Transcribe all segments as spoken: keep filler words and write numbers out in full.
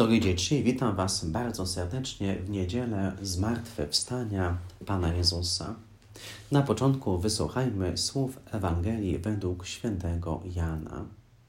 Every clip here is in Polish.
Drogie dzieci, witam Was bardzo serdecznie w niedzielę Zmartwychwstania Pana Jezusa. Na początku wysłuchajmy słów Ewangelii według świętego Jana.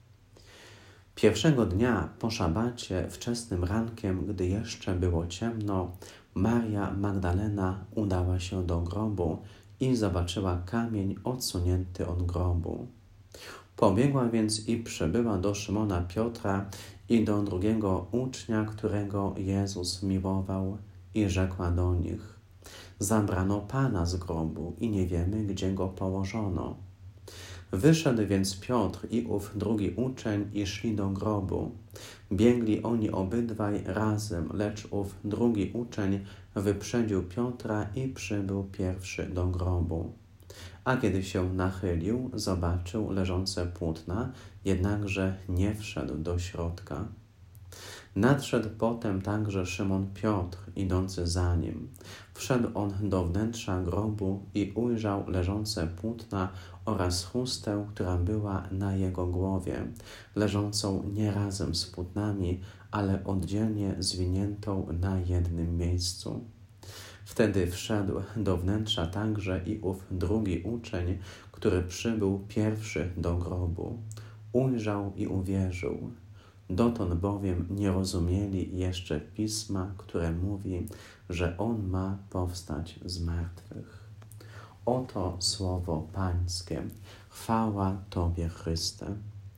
Pierwszego dnia po szabacie, wczesnym rankiem, gdy jeszcze było ciemno, Maria Magdalena udała się do grobu i zobaczyła kamień odsunięty od grobu. Pobiegła więc i przybyła do Szymona Piotra i do drugiego ucznia, którego Jezus miłował, i rzekła do nich: zabrano Pana z grobu i nie wiemy, gdzie go położono. Wyszedł więc Piotr i ów drugi uczeń i szli do grobu. Biegli oni obydwaj razem, lecz ów drugi uczeń wyprzedził Piotra i przybył pierwszy do grobu. A kiedy się nachylił, zobaczył leżące płótna, jednakże nie wszedł do środka. Nadszedł potem także Szymon Piotr, idący za nim. Wszedł on do wnętrza grobu i ujrzał leżące płótna oraz chustę, która była na jego głowie, leżącą nie razem z płótnami, ale oddzielnie zwiniętą na jednym miejscu. Wtedy wszedł do wnętrza także i ów drugi uczeń, który przybył pierwszy do grobu. Ujrzał i uwierzył. Dotąd bowiem nie rozumieli jeszcze Pisma, które mówi, że On ma powstać z martwych. Oto słowo Pańskie. Chwała Tobie, Chryste.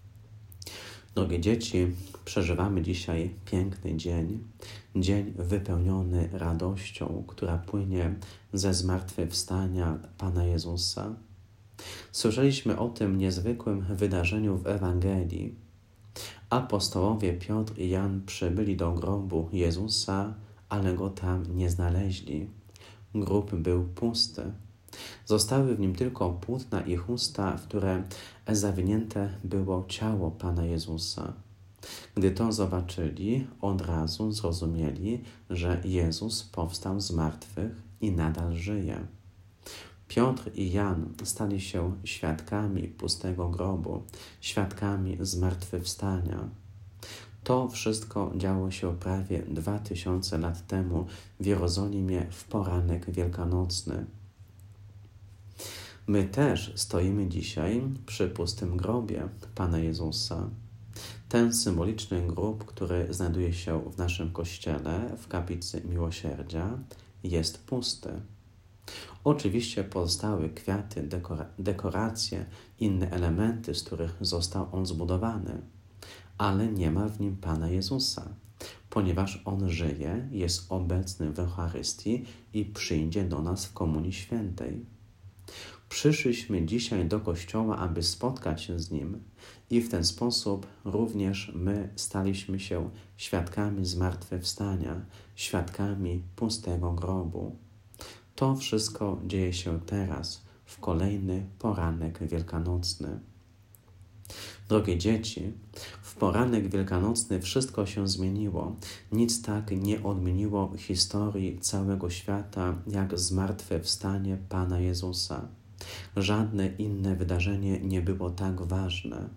Drogie dzieci, przeżywamy dzisiaj piękny dzień, dzień wypełniony radością, która płynie ze zmartwychwstania Pana Jezusa. Słyszeliśmy o tym niezwykłym wydarzeniu w Ewangelii. Apostołowie Piotr i Jan przybyli do grobu Jezusa, ale go tam nie znaleźli. Grób był pusty. Zostały w nim tylko płótna i chusta, w które zawinięte było ciało Pana Jezusa. Gdy to zobaczyli, od razu zrozumieli, że Jezus powstał z martwych i nadal żyje. Piotr i Jan stali się świadkami pustego grobu, świadkami zmartwychwstania. To wszystko działo się prawie dwa tysiące lat temu w Jerozolimie w poranek wielkanocny. My też stoimy dzisiaj przy pustym grobie Pana Jezusa. Ten symboliczny grób, który znajduje się w naszym kościele, w kaplicy Miłosierdzia, jest pusty. Oczywiście pozostały kwiaty, dekora- dekoracje, inne elementy, z których został on zbudowany, ale nie ma w nim Pana Jezusa, ponieważ On żyje, jest obecny w Eucharystii i przyjdzie do nas w Komunii Świętej. Przyszliśmy dzisiaj do Kościoła, aby spotkać się z Nim i w ten sposób również my staliśmy się świadkami zmartwychwstania, świadkami pustego grobu. To wszystko dzieje się teraz, w kolejny poranek wielkanocny. Drogie dzieci, w poranek wielkanocny wszystko się zmieniło. Nic tak nie odmieniło historii całego świata, jak zmartwychwstanie Pana Jezusa. Żadne inne wydarzenie nie było tak ważne.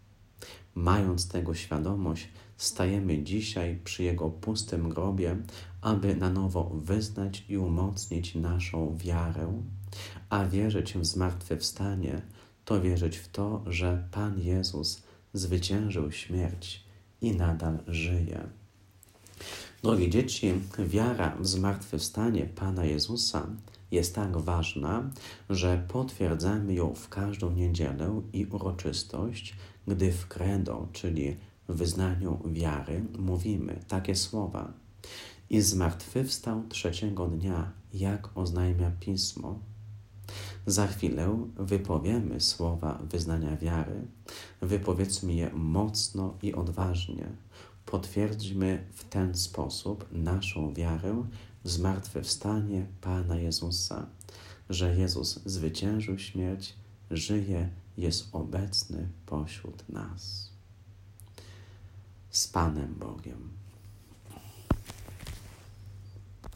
Mając tego świadomość, stajemy dzisiaj przy Jego pustym grobie, aby na nowo wyznać i umocnić naszą wiarę, a wierzyć w zmartwychwstanie to wierzyć w to, że Pan Jezus zwyciężył śmierć i nadal żyje. Drogie dzieci, wiara w zmartwychwstanie Pana Jezusa jest tak ważna, że potwierdzamy ją w każdą niedzielę i uroczystość, gdy w credo, czyli w wyznaniu wiary, mówimy takie słowa: i zmartwychwstał trzeciego dnia, jak oznajmia Pismo. Za chwilę wypowiemy słowa wyznania wiary, wypowiedzmy je mocno i odważnie. Potwierdzimy w ten sposób naszą wiarę w zmartwychwstanie Pana Jezusa, że Jezus zwyciężył śmierć, żyje, jest obecny pośród nas. Z Panem Bogiem.